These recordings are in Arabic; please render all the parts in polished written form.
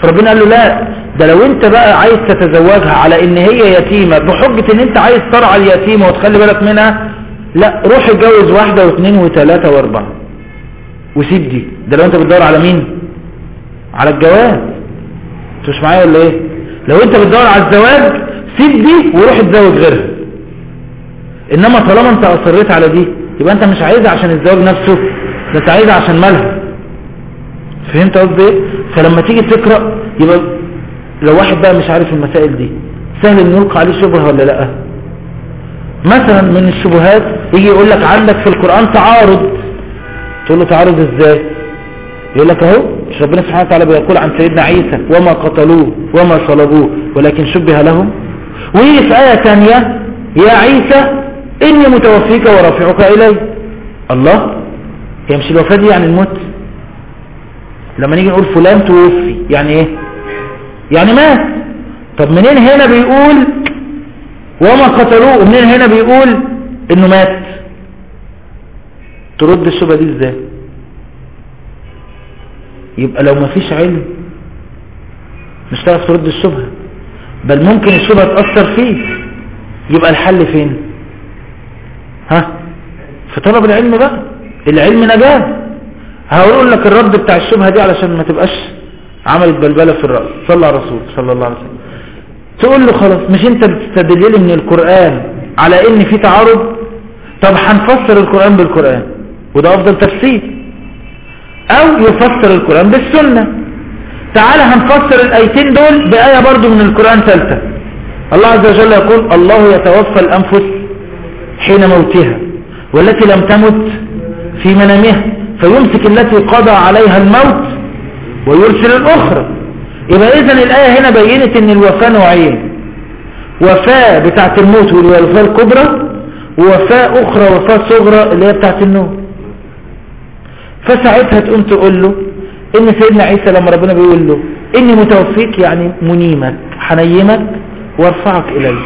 فربنا قال له لا، ده لو انت بقى عايز تتزوجها على ان هي يتيمة بحجة ان انت عايز ترعى اليتيمة وتخلي بالك منها، لا، روح اتجوز واحدة واثنين وثلاثة واربعة وسيب دي. ده لو انت بتدور على مين؟ على الجواز. انت مش معايا ولا ايه؟ لو انت بتدور على الزواج سيب دي وروح اتزوج غيرها. انما طالما انت اصريت على دي يبقى انت مش عايزها عشان الزواج نفسه، ده انت عايزها عشان مالها. فهمت قصدي ايه؟ فلما تيجي تقرأ يبقى لو واحد بقى مش عارف المسائل دي سهل ان يلقى عليه شبهة ولا لا. مثلا من الشبهات يجي يقول لك عندك في القرآن تعارض، تقول له تعارض ازاي؟ يقول لك اهو مش ربنا سبحانه وتعالى بيقول عن سيدنا عيسى وما قتلوه وما صلبوه ولكن شبه لهم، ويجي في آية ثانية يا عيسى إني متوفيك ورافعك إلي. الله، هي مش الوفاة دي يعني الموت؟ لما نيجي نقول فلان توفي يعني ايه؟ يعني مات. طب منين هنا بيقول وما قتلوه ومنين هنا بيقول انه مات؟ ترد الشبهة دي ازاي؟ يبقى لو ما فيش علم مش هتعرف ترد الشبهة، بل ممكن الشبهة تأثر فيه. يبقى الحل فين؟ في طلب العلم بقى. العلم نجاة. هقول لك الرد بتاع الشبهة دي علشان ما تبقاش عملت بلبلة في الرأس. صلى على الرسول صلى الله عليه وسلم. تقول له خلاص مش انت بتستدللي من القرآن على ان في تعارض؟ طب هنفسر القرآن بالقرآن وده افضل تفسير، او يفسر القرآن بالسنة. تعالى هنفسر الايتين دول بآية برضو من القرآن ثالثة. الله عز وجل يقول الله يتوفى الانفس حين موتها والتي لم تمت في منامها فيمسك التي قضى عليها الموت ويرسل الأخرى. يبقى إذن الآية هنا بيّنت ان الوفاة نوعين، وفاة بتاعت الموت والوفاة الكبرى، ووفاة أخرى وفاة صغرى اللي هي بتاعت النوم. فساعتها تقوم تقول له ان سيدنا عيسى لما ربنا بيقول له اني متوفيك يعني منيمك حنيمك وارفعك إلي،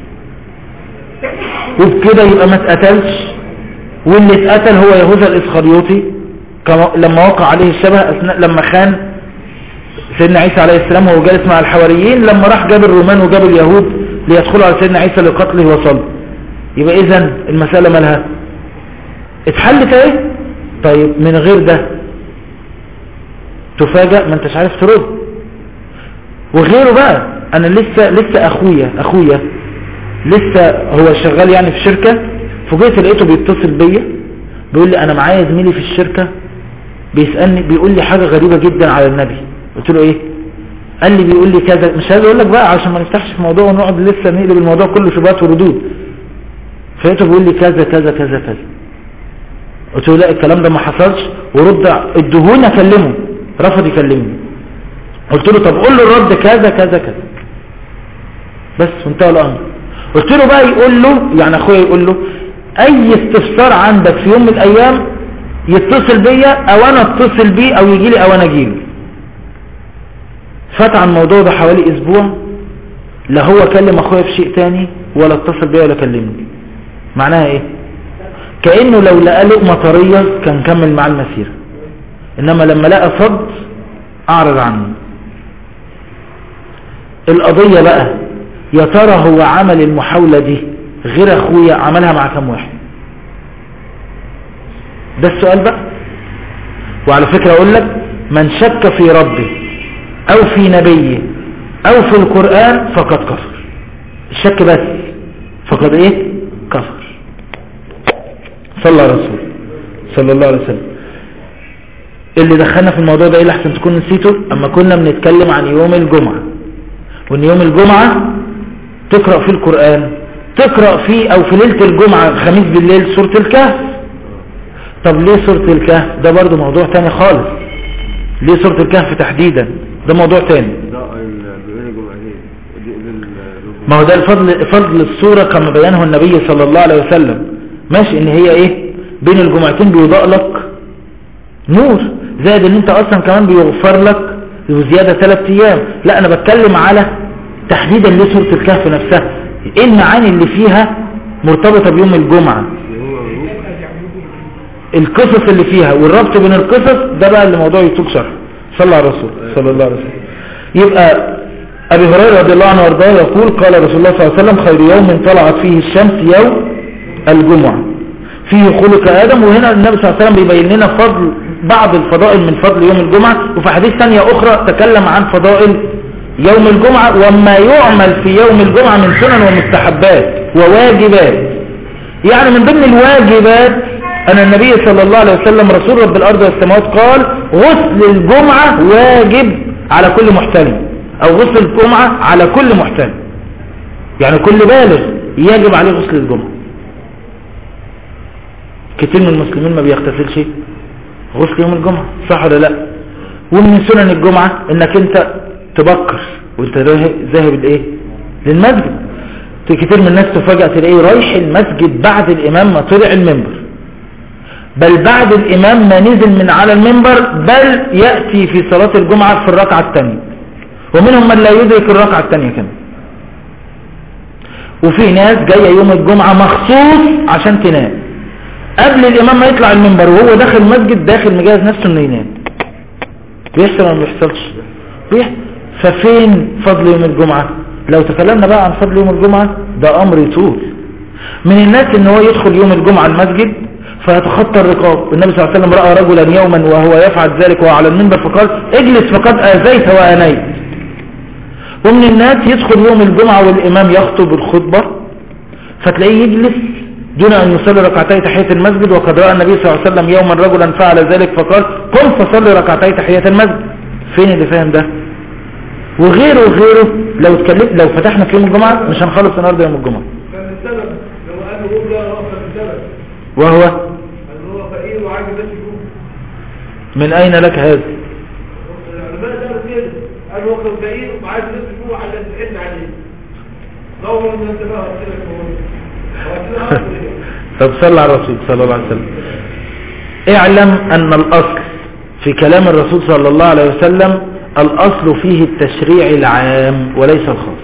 وبكده يبقى ما اتقتلش، واللي اتقتل هو يهوذا الإسخريوطي لما وقع عليه الشبه أثناء لما خان سيدنا عيسى عليه السلام وهو جالس مع الحواريين، لما راح جاب الرومان وجاب اليهود ليدخلوا على سيدنا عيسى لقتله وصلب. يبقى إذن المسألة مالها اتحلت ايه؟ طيب من غير ده تفاجأ ما انتش عارف ترد. وغيره بقى انا لسه اخويا لسه هو شغال يعني في شركة، فوجئت لقيته بيتصل بيا بيقول لي انا معايا زميلي في الشركة بيسألني بيقول لي حاجة غريبة جدا على النبي. قلت له ايه؟ قال لي بيقول لي كذا. مش عايز اقول لك بقى عشان ما نفتحش في موضوع ونقعد لسه نقلب الموضوع كله شبهات وردود. فلقيته بيقول لي كذا كذا كذا كذا. قلت له لا الكلام ده ما حصلش ورد الدهون اكلمه. رفض يكلمني. قلت له طب قول له الرد كذا كذا كذا بس وانتهى الامر. قلت له بقى يقول له يعني اخويا يقول له اي استفسار عندك في يوم من الايام يتصل بيا او انا اتصل بيه او يجي لي او انا اجي له. فات عن الموضوع ده حوالي اسبوع لا هو كلم اخويا في شيء تاني ولا اتصل بيا ولا كلمني. معناها ايه؟ كأنه لو لقى لقمة طرية كان كمل مع المسيرة، انما لما لقى صد اعرض عنه. القضية بقى يا ترى هو عمل المحاولة دي غير اخويا عملها مع كم واحد؟ ده السؤال بقى. وعلى فكرة اقول لك من شك في ربه او في نبيه او في القرآن فقد كفر. الشك بس فقد ايه؟ كفر. صلى على رسول صلى الله عليه وسلم. اللي دخلنا في الموضوع ده ايه لحسن تكون نسيته؟ اما كنا بنتكلم عن يوم الجمعة، وان يوم الجمعة تقرأ فيه القرآن، تقرأ فيه او في ليلة الجمعة خميس بالليل سورة الكهف. طب ليه سورة الكهف؟ ده برضو موضوع تاني خالص. ليه سورة الكهف تحديدا؟ ده موضوع تاني. ما هو ده فضل السورة كما بيانه النبي صلى الله عليه وسلم. ماشي ان هي ايه بين الجمعتين بيضاء لك نور، زائد ان انت اصلا كمان بيغفر لك وزيادة 3 ايام. لا انا بتكلم على تحديدا لسورة الكهف نفسها، ايه المعاني اللي فيها مرتبطة بيوم الجمعة، القصص اللي فيها والربط بين القصص. ده بقى اللي موضوع يطول شرح. صلى على الرسول صلى الله عليه وسلم. يبقى أبي هريرة رضي الله عنه وارضاه يقول قال رسول الله صلى الله عليه وسلم خير يوم طلعت فيه الشمس يوم الجمعة فيه خلق آدم. وهنا النبي صلى الله عليه وسلم بيبين لنا فضل بعض الفضائل من فضل يوم الجمعة، وفي حديث ثانية أخرى تكلم عن فضائل يوم الجمعة وما يعمل في يوم الجمعة من سنن ومستحبات وواجبات. يعني من ضمن الواجبات أن النبي صلى الله عليه وسلم رسول رب الأرض والسماوات قال غسل الجمعة واجب على كل محتلم، أو غسل الجمعة على كل محتلم، يعني كل بالغ يجب عليه غسل الجمعة. كتير من المسلمين ما بيغتسلش غسل يوم الجمعة، صح ولا لا؟ ومن سنن الجمعة انك انت تبكر وانت ذاهب الايه للمسجد. كتير من الناس تفاجأ تلاقيه رايح المسجد بعد الامام ما طلع المنبر، بل بعد الامام ما نزل من على المنبر، بل يأتي في صلاة الجمعة في الركعة الثانية، ومنهم من لا يدرك الركعة الثانية كمان. وفي ناس جاية يوم الجمعة مخصوص عشان تنام قبل الامام ما يطلع المنبر، وهو داخل المسجد داخل مجهز نفسه انه ينام. بيحصل ولا ما بيحصلش؟ ففين فضل يوم الجمعة؟ لو تكلمنا بقى عن فضل يوم الجمعة ده امر يطول. من الناس ان هو يدخل يوم الجمعة المسجد فيتخطى الرقاب. النبي صلى الله عليه وسلم رأى رجلا يوما وهو يفعل ذلك وهو على المنبر فقال اجلس فقد آذيت وآنيت. ومن الناس يدخل يوم الجمعة والامام يخطب الخطبة فتلاقيه يجلس دون أن يصلي ركعتي تحية المسجد، وقد رأى النبي صلى الله عليه وسلم يوما رجلا فعل ذلك فقال قم فصلي ركعتي تحية المسجد. فين اللي فاهم ده؟ وغيره وغيره. لو فتحنا في يوم الجمعة مش هنخلص النهارده يوم الجمعة. كان السبب لو قالوا قول لا رأس السبب وهو أنه هو فقير وعايز بس يقوم. من أين لك هذا؟ العلماء قالوا كده، قالوا هو كان فقير وعايز بس يقوم على تحن عليه. ضوء من انتباه طب صلى على الرسول صلى الله عليه وسلم. اعلم ان الاصل في كلام الرسول صلى الله عليه وسلم الاصل فيه التشريع العام وليس الخاص.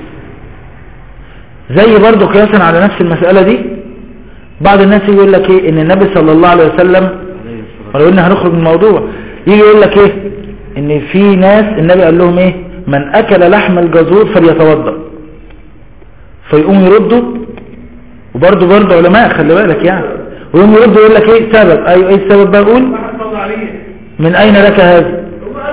زي برضو قياسا على نفس المسألة دي بعض الناس يقول لك ايه ان النبي صلى الله عليه وسلم، ولو ان هنخرج من الموضوع، يجي يقول لك ايه ان في ناس النبي قال لهم ايه من اكل لحم الجزور فليتوضأ، فيقوم يردوا. وبرضه علماء خلي بالك يعني، ويوم يرد يقول لك ايه سبب؟ ايوه ايه السبب بقى؟ اقول من اين لك هذا؟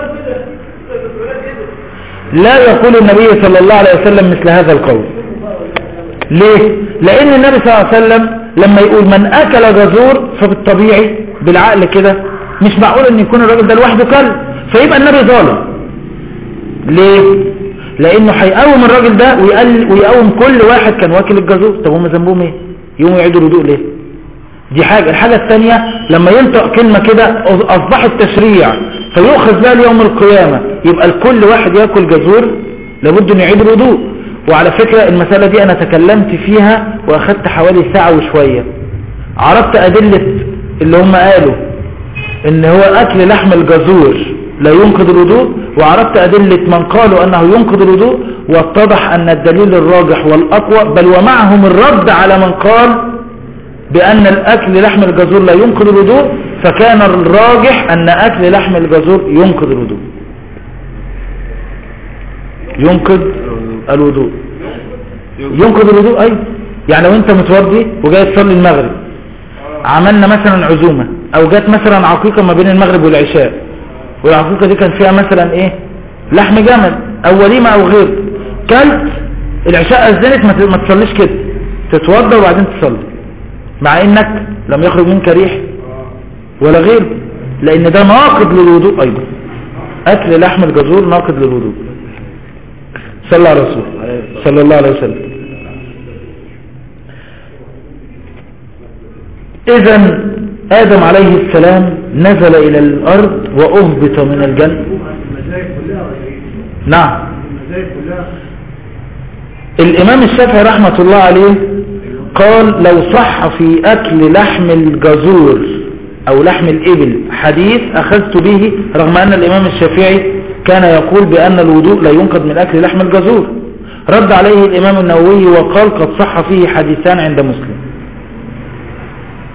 لا يقول النبي صلى الله عليه وسلم مثل هذا القول. ليه؟ لان النبي صلى الله عليه وسلم لما يقول من اكل جزور فبالطبيعي بالعقل كده مش معقول ان يكون الراجل ده لوحده كلب، فيبقى النبي ظالم. ليه؟ لانه هيقوم الراجل ده ويقوم كل واحد كان واكل الجزور. طب هم ذنبهم ايه؟ يقوموا يعيدوا الوضوء ليه؟ دي حاجة. الحاجة الثانية لما ينطق كلمة كده اصبحت تشريع فيؤخذ بها ليوم القيامة، يبقى الكل واحد ياكل جزور لابد ان يعيد الوضوء. وعلى فكرة المسألة دي انا تكلمت فيها واخدت حوالي ساعة وشوية، عرفت ادلة اللي هم قالوا ان هو اكل لحم الجزور لا ينقض الوضوء، وعرفت أدلة من قالوا أنه ينقض الوضوء، واتضح أن الدليل الراجح والأقوى بل ومعهم الرد على من قال بأن الأكل لحم الجزور لا ينقض الوضوء، فكان الراجح أن أكل لحم الجزور ينقض الوضوء. ينقض الوضوء ينقض الوضوء أي يعني لو أنت متوضي وجاي تصلي المغرب، عملنا مثلا عزومة أو جات مثلا عقيقة ما بين المغرب والعشاء، والعقيقة دي كان فيها مثلا ايه لحم جمل او وليمة او غير، كلت العشاء اذنت ما تصليش كده، تتوضى وبعدين تصلي مع انك لم يخرج منك ريح ولا غير، لان ده ناقض للوضوء ايضا. اكل لحم الجزور ناقض للوضوء. صلى على الرسول صلى الله عليه وسلم. اذا آدم عليه السلام نزل إلى الأرض وأهبط من الجنة. نعم. الإمام الشافعي رحمة الله عليه قال لو صح في أكل لحم الجزور أو لحم الإبل حديث أخذت به، رغم أن الإمام الشافعي كان يقول بأن الوضوء لا ينقض من أكل لحم الجزور. رد عليه الإمام النووي وقال قد صح فيه حديثان عند مسلم.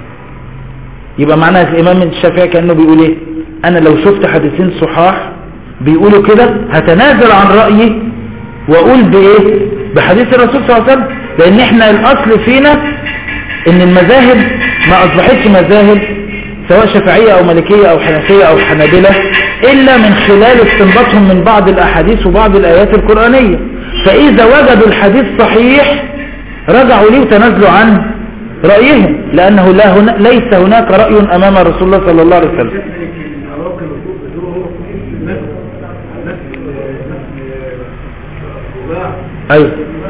يبقى معنى الإمام الشافعي كأنه بيقول ايه؟ أنا لو شفت حديثين صحاح بيقولوا كده هتنازل عن رأيي واقول بايه؟ بحديث الرسول صلى الله عليه وسلم، لان احنا الاصل فينا ان المذاهب ما اصبحتش مذاهب سواء شافعية او مالكية او حنفية او حنابلة الا من خلال استنباطهم من بعض الاحاديث وبعض الايات القرآنية. فاذا وجدوا الحديث صحيح رجعوا ليه وتنازلوا عن رأيهم، لانه ليس هناك رأي امام رسول الله صلى الله عليه وسلم. ايوه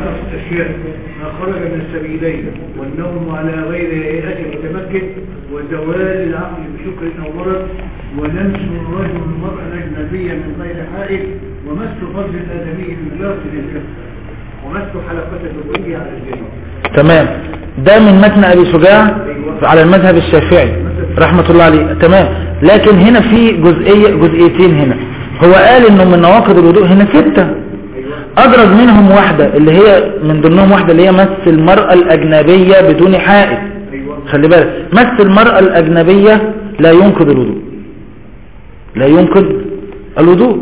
ما خرج من السبيلين والنوم على غير هيئة متمكن وزوال العقل بشكر او مرض ولمس الرجل المرأة الأجنبية من غير حائل ومس فرج الآدمي بالباطل الكف ومس حلقة الرؤية على الجنة. تمام. ده من متن أبي شجاع على المذهب الشافعي رحمة الله عليه. تمام. لكن هنا في جزئيتين هنا. هو قال انه من نواقض الوضوء هنا 6 أدرج منهم واحدة اللي هي من ضمنهم واحدة اللي هي مس المرأة الأجنبية بدون حائل. خلي بالك مس المرأة الأجنبية لا ينقض الوضوء، لا ينقض الوضوء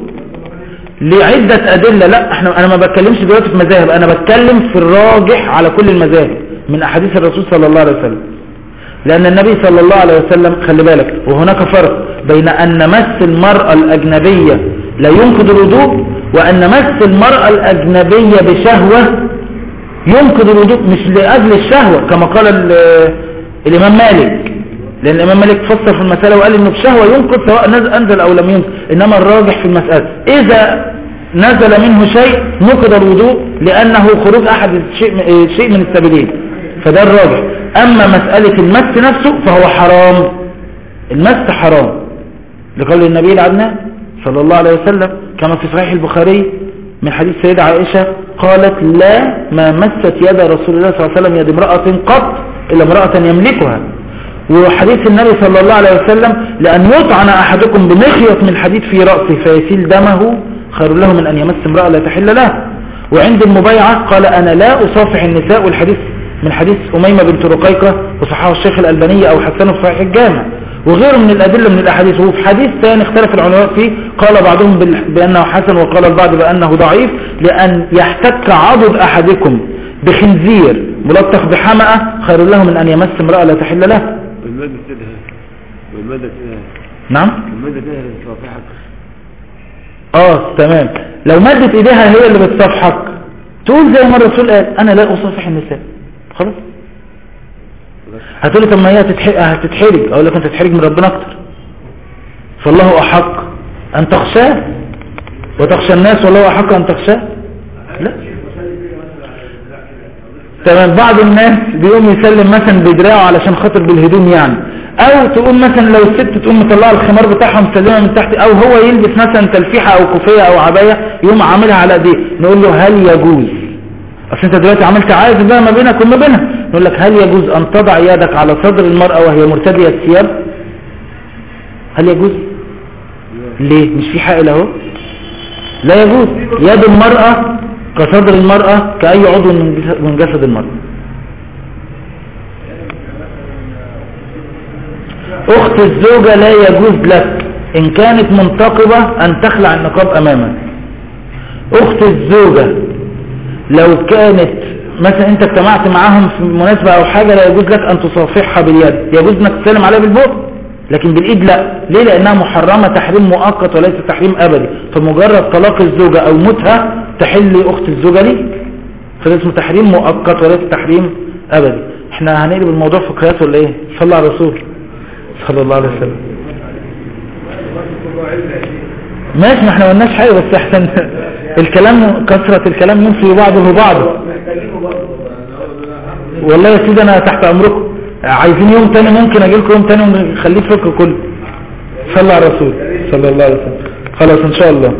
لعدة أدلة. لا أنا ما بتكلمش دلوقتي في مذاهب، أنا بتكلم في الراجح على كل المذاهب من أحاديث الرسول صلى الله عليه وسلم. لأن النبي صلى الله عليه وسلم خلي بالك وهناك فرق بين أن مس المرأة الأجنبية لا ينقض الوضوء وأن مس المرأة الأجنبية بشهوة ينقض الوضوء، مش لأجل الشهوة كما قال الإمام مالك، لأن الإمام مالك فسر في المسألة وقال إنه بشهوة ينقض سواء أنزل أو لم ينقض. إنما الراجح في المسألة إذا نزل منه شيء نقض الوضوء لأنه خروج أحد شيء من السبيلين، فده الراجح. أما مسألة المس نفسه فهو حرام، المس حرام لقول النبي العدنان صلى الله عليه وسلم كما في صحيح البخاري من حديث سيدة عائشة قالت لا ما مست يد رسول الله صلى الله عليه وسلم يد امرأة قط إلا امرأة يملكها. وحديث النبي صلى الله عليه وسلم لأن يطعن أحدكم بمخيط من حديد في رأسه فيسيل دمه خير له من أن يمس امرأة لا تحل له. وعند المبايعة قال أنا لا أصافح النساء، والحديث من حديث أميمة بنت رقيقة وصححه الشيخ الألباني أو حسنه في صحيح الجامع وغيره من الأدلة من الأحاديث. وفي حديث ثاني اختلف العلماء فيه، قال بعضهم بأنه حسن وقال البعض بأنه ضعيف، لأن يحتك عضد أحدكم بخنزير ملطخ بحمأة خير له من أن يمس امرأة لا تحل له. والمادة تدهى والمادة تدهى. نعم المادة تدهى لتصافحك. تمام. لو مادة ايديها هي اللي بتصافحك تقول زي ما الرسول قال انا لا اصافح النساء، خلاص. هتقولي طب ما هي هتتحرج، اقول لك انت تتحرج من ربنا اكتر، فالله احق ان تخشاه وتخشى الناس والله احق ان تخشاه. لا تمام. بعض الناس بيقوم يسلم مثلا بدراعه علشان خاطر بالهدوم يعني، او تقوم مثلا لو الست تقوم مطلعه الخمار بتاعها مسلمه من تحت، او هو يلبس مثلا تلفيحه او كوفيه او عبايه يقوم عاملها على ايديه، نقول له هل يجوز؟ اصل انت دلوقتي عملت عازل بقى ما بينك وما بينها، نقول لك هل يجوز ان تضع يدك على صدر المرأة وهي مرتدية الثياب؟ هل يجوز؟ ليه؟ مش في حائل اهو؟ لا يجوز. يد المرأة كصدر المرأة كأي عضو من جسد المرأة. اخت الزوجة لا يجوز لك ان كانت منتقبة ان تخلع النقاب امامك. اخت الزوجة لو كانت مثلا انت اجتمعت معاهم في مناسبة او حاجة لا يجوز لك ان تصافحها باليد، يجوز انك تسلم عليها بالبق لكن بالايد لا. ليه؟ لانها محرمة تحريم مؤقت وليس تحريم ابدي، فمجرد طلاق الزوجة او موتها تحل اخت الزوجة ليك، فده اسمه تحريم مؤقت وليس تحريم ابدي. احنا هنقلب الموضوع في قياس ولا ايه؟ صلى على الرسول صلى الله عليه وسلم. ماشي، ما احنا قلناش حاجة بس احسن الكلام كثرة الكلام ينفي بعضه بعضه. والله يا سيدي انا تحت امركم، عايزين يوم تاني ممكن اجي لكم يوم تاني ونخليه فكر كله. صلى على الرسول صلى الله عليه وسلم. خلاص ان شاء الله.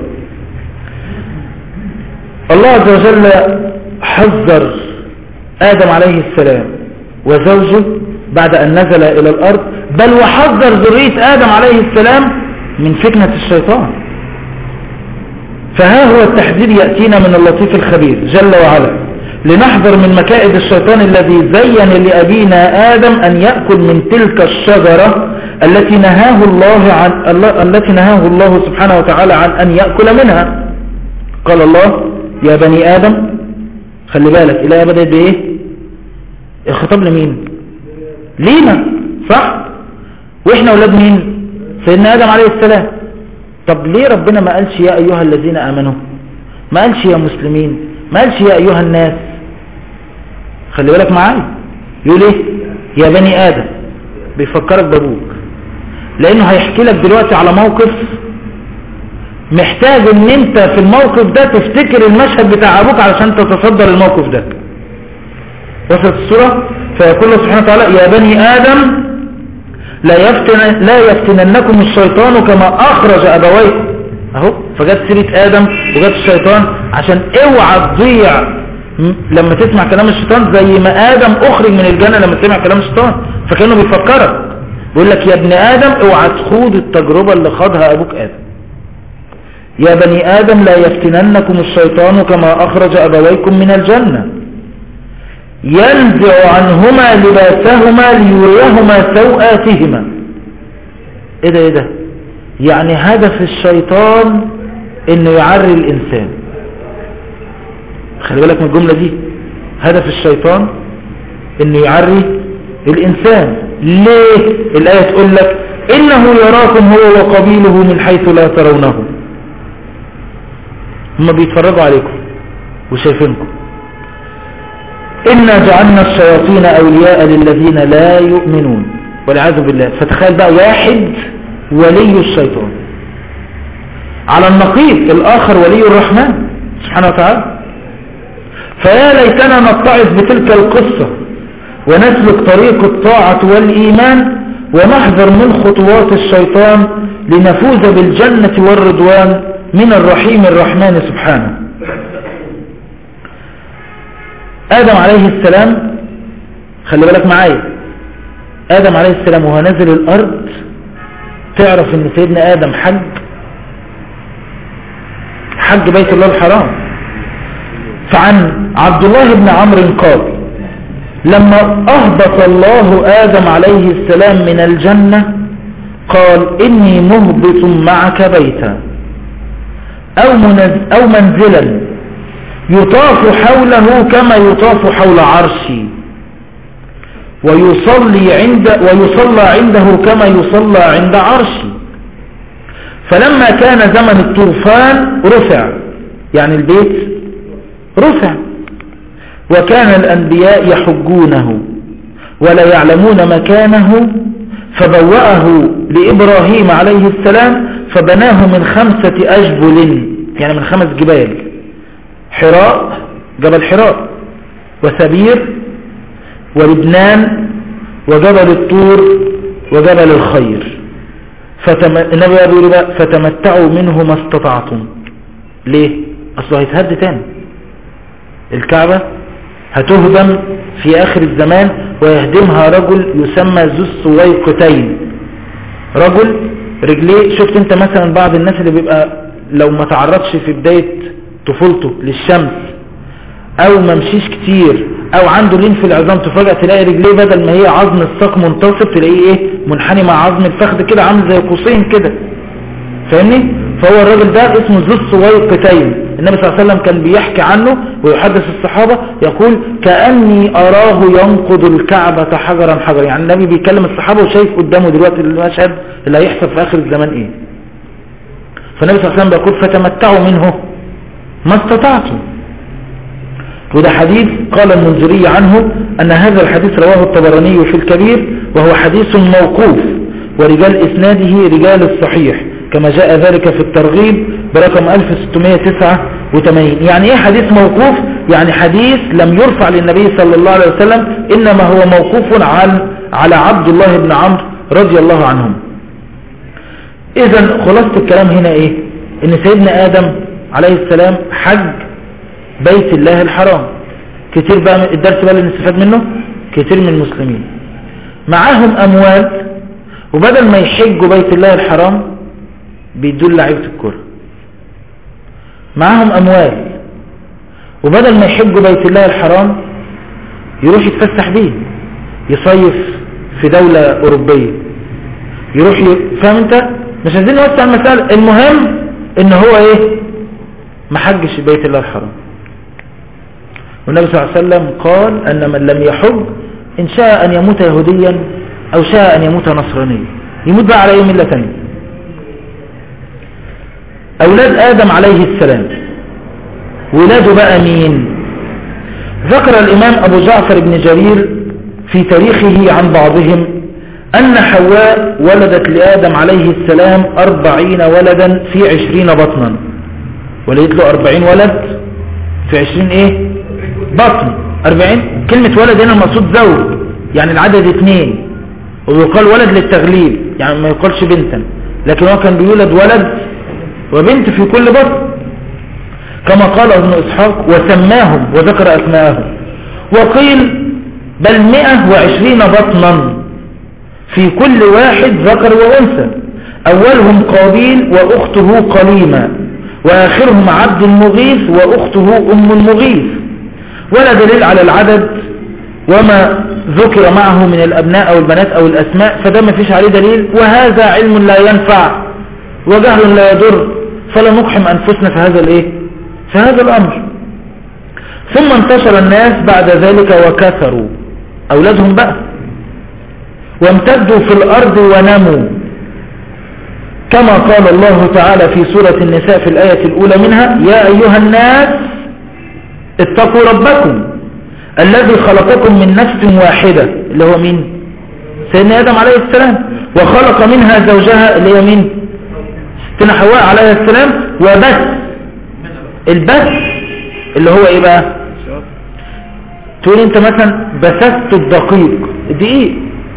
الله عز وجل حذر آدم عليه السلام وزوجه بعد أن نزل إلى الأرض، بل وحذر ذرية آدم عليه السلام من فتنة الشيطان. فها هو التحذير يأتينا من اللطيف الخبير جل وعلا، لنحذر من مكائد الشيطان الذي زين لأبينا آدم أن يأكل من تلك الشجرة التي نهاه الله سبحانه وتعالى عن أن يأكل منها. قال الله يا بني آدم، خلي بالك الآية بدأت بإيه؟ الخطاب لمين؟ لينا، صح؟ وإحنا أولاد مين؟ سيدنا آدم عليه السلام. طب ليه ربنا ما قالش يا أيها الذين آمنوا؟ ما قالش يا مسلمين؟ ما قالش يا أيها الناس؟ خلي بالك معايا، يقول ايه؟ يا بني آدم، بيفكرك بابوك، لأنه هيحكي لك دلوقتي على موقف محتاج ان انت في الموقف ده تفتكر المشهد بتاع ابوك علشان تتصدر الموقف ده. وصلت الصورة؟ فيقول الله سبحانه وتعالى يا بني آدم لا يفتننكم الشيطان كما أخرج أبويكم. اهو فجت سيرة آدم وجت الشيطان عشان اوعى تضيع لما تسمع كلام الشيطان، زي ما آدم أخرج من الجنة لما تسمع كلام الشيطان. فكانوا بيفكرك، بيقول لك يا ابن آدم اوعى تخوض التجربة اللي خاضها أبوك آدم. يا بني آدم لا يفتننكم الشيطان كما أخرج أبويكم من الجنة ينزع عنهما لباسهما ليريهما سوآتهما. ايه ده؟ يعني هدف الشيطان انه يعري الانسان. خلي بالك من الجملة دي، هدف الشيطان انه يعري الانسان. ليه؟ الآية تقول لك انه يراكم هو وقبيله من حيث لا ترونهم. هم بيتفرجوا عليكم وشايفينكم. إنا جعلنا الشياطين أولياء للذين لا يؤمنون والعياذ بالله. فتخيل بقى واحد ولي الشيطان على النقيض الآخر ولي الرحمن سبحانه وتعالى. فيا ليتنا نتعظ بتلك القصة ونسلك طريق الطاعة والإيمان ونحذر من خطوات الشيطان لنفوز بالجنة والرضوان من الرحيم الرحمن سبحانه. آدم عليه السلام، خلي بالك معايا، آدم عليه السلام وهو نازل الأرض تعرف ان سيدنا آدم حج بيت الله الحرام. فعن عبد الله بن عمرو قال لما أهبط الله آدم عليه السلام من الجنة قال إني مهبط معك بيتا أو منزلا يطاف حوله كما يطاف حول عرشي ويصلى عنده كما يصلى عند عرشي. فلما كان زمن الطوفان رفع، يعني البيت رفع، وكان الأنبياء يحجونه ولا يعلمون مكانه، فبوأه لإبراهيم عليه السلام فبناه من 5 أجبل، يعني من 5 جبال: حراء، جبل حراء، وسبير، ولبنان، وجبل الطور، وجبل الخير. النبي يقول بقى فتمتعوا منه ما استطعتم. ليه؟ أصله هيتهد تاني، الكعبة هتهدم في آخر الزمان ويهدمها رجل يسمى ذو السويقتين. رجل رجليه، شفت انت مثلا بعض الناس اللي بيبقى لو ما تعرضش في بداية طفولته للشمس او ما مشيش كتير او عنده لين في العظام، تفاجأ تلاقي رجليه بدل ما هي عظم الساق منتصب تلاقيه ايه؟ منحني مع عظم الفخذ كده، عامل زي قوسين كده، فاهمني؟ فهو الراجل ده اسمه ذو السويقتين. النبي صلى الله عليه وسلم كان بيحكي عنه ويحدث الصحابة يقول كأني أراه ينقض الكعبة حجرا حجرا. يعني النبي بيكلم الصحابة وشايف قدامه دلوقتي المشهد اللي هيحصل في آخر الزمان ايه. فالنبي صلى الله عليه وسلم بيقول فتمتعوا منه ما استطعتم. وده حديث قال المنذري عنه أن هذا الحديث رواه الطبراني في الكبير وهو حديث موقوف ورجال إسناده رجال الصحيح كما جاء ذلك في الترغيب برقم 1689. يعني ايه حديث موقوف؟ يعني حديث لم يرفع للنبي صلى الله عليه وسلم، إنما هو موقوف على عبد الله بن عمرو رضي الله عنهم. إذن خلاصة الكلام هنا ايه؟ إن سيدنا آدم عليه السلام حج بيت الله الحرام. كتير بقى الدرس بقى اللي نستفاد منه، كتير من المسلمين معاهم أموال وبدل ما يحجوا بيت الله الحرام بيدوا لعيبة الكرة. معاهم أموال وبدل ما يحجوا بيت الله الحرام يروح يتفسح بيه، يصيف في دولة أوروبية، يروح فاهم انت؟ مش عايزين نوسع المسألة، المهم ان هو ايه؟ ما حجش بيت الله الحرام. والنبي صلى الله عليه وسلم قال ان من لم يحج ان شاء ان يموت يهوديا او شاء ان يموت نصرانيا، يموت بقى على اي ملة تانية. اولاد ادم عليه السلام ولاده بقى مين؟ ذكر الامام ابو جعفر بن جرير في تاريخه عن بعضهم ان حواء ولدت لادم عليه السلام 40 ولدا في 20 بطنا، ولدت له 40 ولد في 20 ايه بطن. 40 كلمة ولد هنا المقصود زوج، يعني العدد 2، ويقال ولد للتغليب يعني ما يقالش بنتا، لكن هو كان بيولد ولد وبنت في كل بطن كما قال ابن إسحاق وسماهم وذكر أسماءهم. وقيل بل 120 بطنا في كل واحد ذكر وأنثى، أولهم قابيل وأخته قليمة، وآخرهم عبد المغيث وأخته أم المغيث. ولا دليل على العدد وما ذكر معه من الأبناء أو البنات أو الأسماء، فده ما فيش عليه دليل، وهذا علم لا ينفع وجهل لا يضر، فلا نقحم أنفسنا في هذا الإيه؟ في هذا الأمر. ثم انتشر الناس بعد ذلك وكثروا أولادهم بقى وامتدوا في الأرض ونموا، كما قال الله تعالى في سورة النساء في الآية الأولى منها يا أيها الناس اتقوا ربكم الذي خلقكم من نفس واحدة، اللي هو مين؟ سيدنا آدم عليه السلام، وخلق منها زوجها اللي هي مين؟ ستنا حواء عليه السلام، وبث البث اللي هو ايه بقى؟ تقول انت مثلا بثثت الدقيق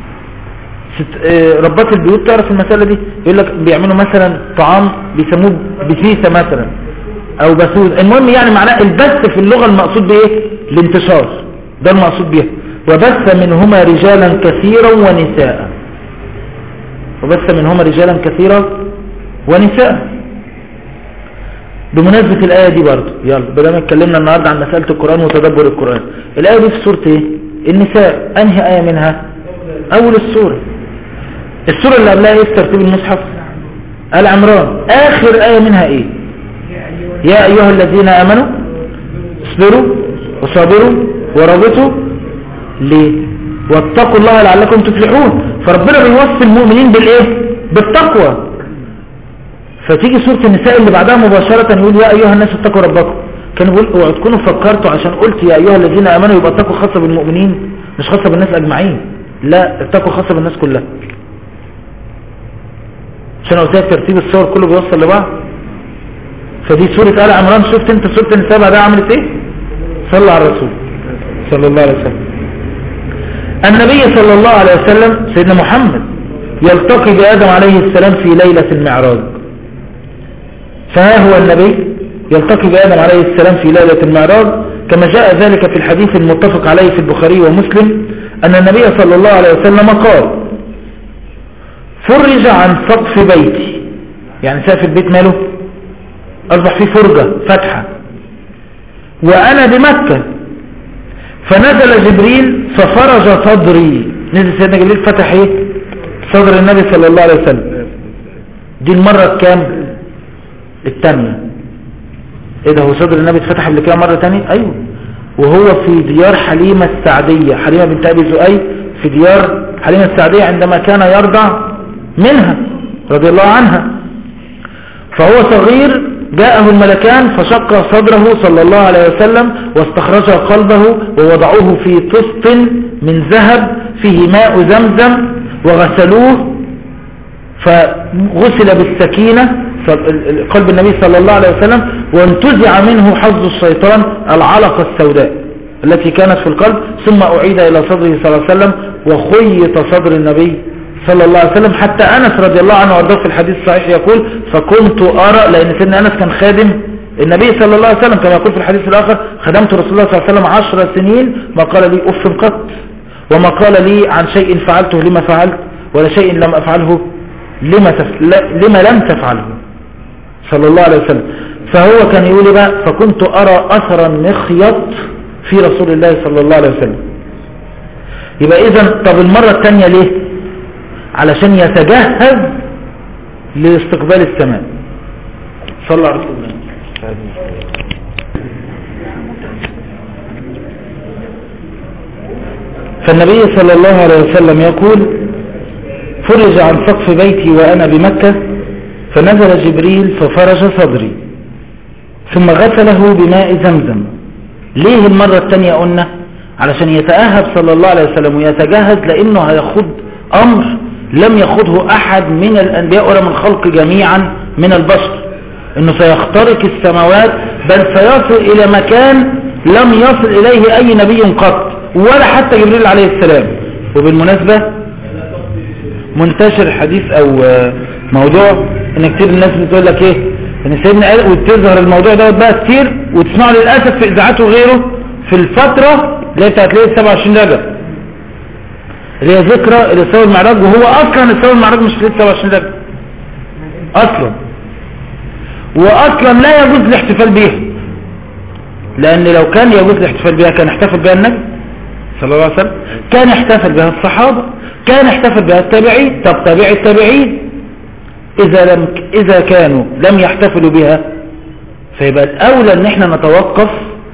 ربات البيوت تعرف المسألة دي، يقول لك بيعملوا مثلا طعام بيسموه بسيسة مثلا او بسوز، المهم يعني معناه البث في اللغة المقصود بايه؟ الانتشار، ده المقصود بيها. وبث منهما رجالا كثيرا ونساء، وبث منهما رجالا كثيرا ونساء. بمناسبة الآية دي برضو يلا بدل ما اتكلمنا النهاردة عن مسألة القرآن وتدبر القرآن، الآية دي في سورة ايه؟ النساء. انهي آية منها؟ اول السورة اللي قبلها ايه في ترتيب المصحف؟ آل عمران. اخر آية منها ايه؟ يا ايها الذين امنوا اصبروا وصابروا ورابطوا ليه؟ واتقوا الله لعلكم تفلحون. فربنا بيوصي المؤمنين بالايه؟ بالتقوى. فتيجي سورة النساء اللي بعدها مباشرة يقول يا ايها الناس اتقوا ربكم. كان بيقول اوعوا تكونوا فكرتوا عشان قلت يا ايها الذين امنوا يبقى التقوى خاصة بالمؤمنين مش خاصة بالناس اجمعين، لا التقوى خاصة بالناس كلها، عشان قلت لك ترتيب الصور كله بيوصل لبعض. فدي سورة آل عمران. شفت انت سورة النساء بعدها عملت ايه؟ صلى على الرسول صلى الله عليه وسلم. النبي صلى الله عليه وسلم سيدنا محمد يلتقي بآدم عليه السلام في ليلة المعراج. فها هو النبي يلتقي بآدم عليه السلام في ليلة المعراج كما جاء ذلك في الحديث المتفق عليه في البخاري ومسلم أن النبي صلى الله عليه وسلم قال فرج عن سقف بيتي، يعني سقف البيت ماله؟ أصبح فيه فرجة فتحة، وأنا بمكة فنزل جبريل ففرج صدري. نزل سيدنا جبريل فتح ايه؟ صدر النبي صلى الله عليه وسلم. دي المرة الكام؟ الثانية. ايه ده، هو صدر النبي اتفتح قبل كده مرة تانية؟ ايوه، وهو في ديار حليمة السعدية، حليمة بنت ابي زؤيب في ديار حليمة السعدية عندما كان يرضع منها رضي الله عنها. فهو صغير جاءه الملكان فشق صدره صلى الله عليه وسلم واستخرج قلبه ووضعوه في طست من ذهب فيه ماء زمزم وغسلوه فغسل بالسكينة قلب النبي صلى الله عليه وسلم، وانتزع منه حظ الشيطان العلقة السوداء التي كانت في القلب، ثم أعيد إلى صدره صلى الله عليه وسلم وخيط صدر النبي صلى الله عليه وسلم حتى أنس رضي الله عنه وارضاه في الحديث الصحيح يقول فكنت أرى، لأن سيدنا أنس كان خادم النبي صلى الله عليه وسلم كما يقول في الحديث الآخر خدمت رسول الله صلى الله عليه وسلم 10 سنين ما قال لي أف قط، وما قال لي عن شيء فعلته لما فعلت ولا شيء لم أفعله لما لم تفعله صلى الله عليه وسلم. فهو كان يقول بقى فكنت أرى أثر المخيط في رسول الله صلى الله عليه وسلم. يبقى إذن طب المرة الثانية ليه؟ علشان يتجهز لاستقبال السماء. صلى على رسول الله. فالنبي صلى الله عليه وسلم يقول فرج عن سقف بيتي وأنا بمكة فنزل جبريل ففرج صدري ثم غسله بماء زمزم. ليه المرة الثانية قلنا؟ علشان يتأهب صلى الله عليه وسلم ويتجهز، لأنه هيخوض أمر لم يخوضه أحد من الأنبياء ولا من الخلق جميعا من البشر، إنه سيخترق السماوات بل سيصل إلى مكان لم يصل إليه أي نبي قط ولا حتى جبريل عليه السلام. وبالمناسبة منتشر حديث أو موضوع إن كتير الناس بتقول لك إيه إن سيدنا قال، وتظهر الموضوع ده بقى كتير وتسمعه للأسف في إذاعات وغيره في الفترة اللي بتاعت ليلة 27 رجب اللي هي ذكرى الإسراء والمعراج، وهو أصلا الإسراء والمعراج مش ليلة 27 رجب أصلا، وأصلا لا يجوز الاحتفال بيها، لأن لو كان يجوز الاحتفال بها كان احتفل بها النبي صلى الله عليه وسلم، كان احتفل بها الصحابة، كان احتفل بها التابعين. طب تابعي التابعين إذا كانوا لم يحتفلوا بها فيبقى الأولى ان احنا نتوقف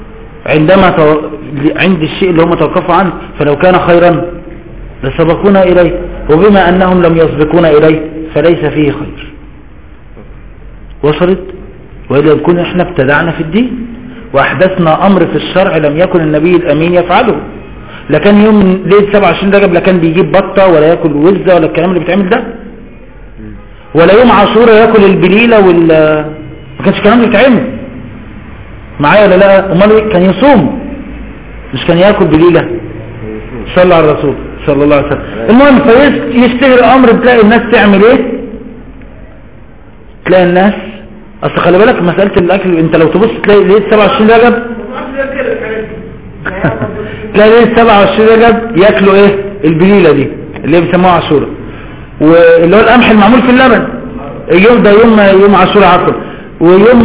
عند الشيء اللي هم توقفوا عنه، فلو كان خيرا لسبقونا إليه، وبما أنهم لم يسبقونا إليه فليس فيه خير. وصلت؟ وإذا نكون احنا ابتدعنا في الدين وأحدثنا أمر في الشرع لم يكن النبي الأمين يفعله. لكن يوم ليلة 27 رجب لا كان بيجيب بطة ولا يأكل وزة ولا الكلام اللي بيتعمل ده، ولا يوم عاشوراء يأكل البليلة ما كانش الكلام اللي بيتعمل معايا ولا لا؟ امال كان يصوم مش كان يأكل بليلة. صلى على الرسول صلى الله عليه وسلم. المهم فيشتهر أمر بتلاقي الناس تعمل ايه؟ تلاقي الناس اصل خلي بالك مسألة الأكل، انت لو تبص تلاقي ليلة 27 رجب تلاقي ليلة 27 رجب يأكلوا ايه؟ البليلة دي اللي هي بيسموها عاشوراء، واللي هو القمح المعمول في اللبن. اليوم ده يوم عاشوراء عفوا، ويوم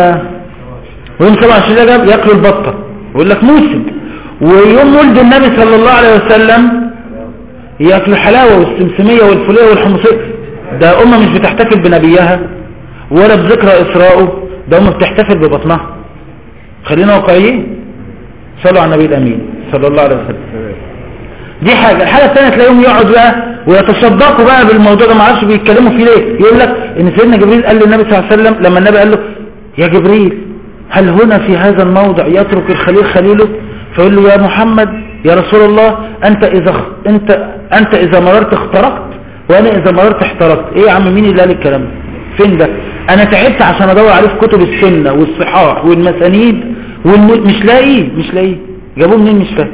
27 رجب يأكلوا البطة ويقول لك موسم، ويوم ولد النبي صلى الله عليه وسلم يأكلوا الحلاوة والسمسمية والفولية والحمصية. ده أمة مش بتحتفل بنبيها ولا بذكرى إسراءه، ده أمة بتحتفل ببطنها. خلينا واقعيين. صلوا على النبي الأمين صلى الله عليه وسلم. دي حاجة. الحاجة الثانية تلاقيهم يقعدوا بقى ويتصدقوا بقى بالموضوع ده، ما عرفش بيتكلموا فيه ليه. يقول لك ان سيدنا جبريل قال للنبي صلى الله عليه وسلم لما النبي قال له يا جبريل هل هنا في هذا الموضع يترك الخليل خليله؟ فيقول له يا محمد يا رسول الله انت اذا مررت اخترقت وانا اذا مررت احترقت. ايه يا عم مين اللي قال الكلام ده؟ فين ده؟ انا تعبت عشان ادور عليه في كتب السنة والصحاح والمسانيد مش لاقيه. جابوه منين؟ مش فاهم.